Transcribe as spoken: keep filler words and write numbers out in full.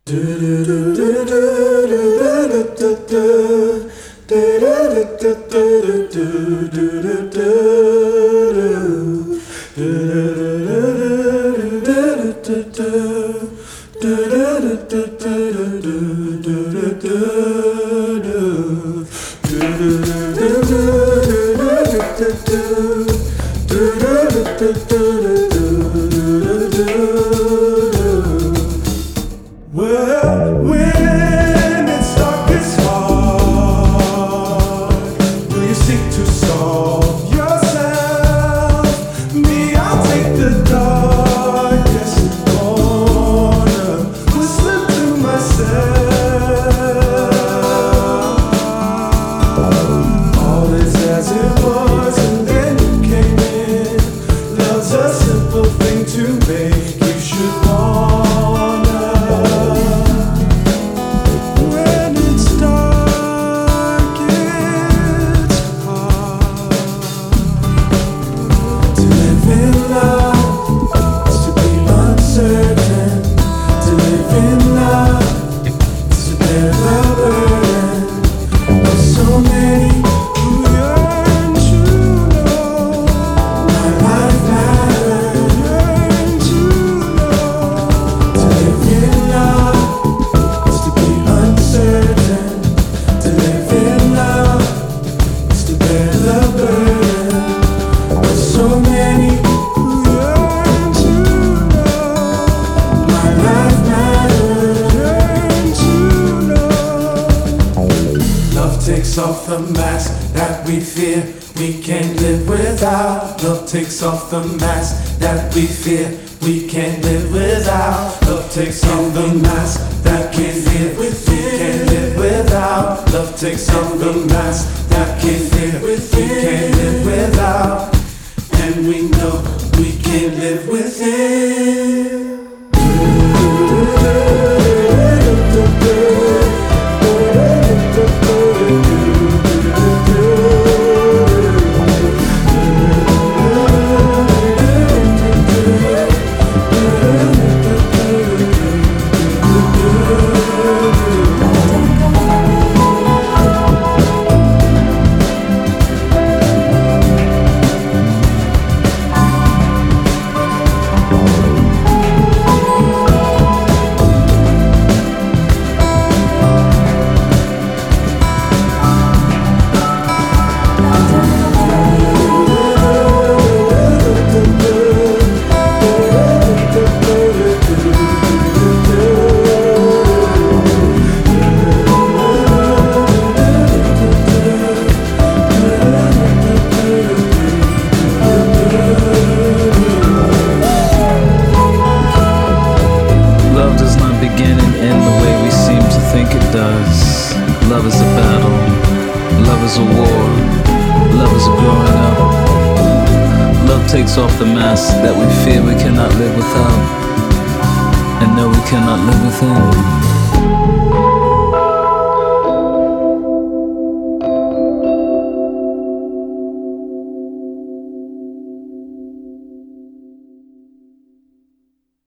Well, when it's darkest hard, will you seek to solve yourself? Me, I'll take the darkest corner, whistling to myself. All is as it was, and then you came in. Love's a simple thing to make you should want. Takes off the mask that we fear we can't live without. Love takes off the mask that we fear we can't live without. Love takes off the mask that we fear we can't live without. Love takes off the mask that we fear we can't live without. And we know we can't live within. Love is a battle, love is a war, love is a growing up. Love takes off the mask that we fear we cannot live without, and no, we cannot live within.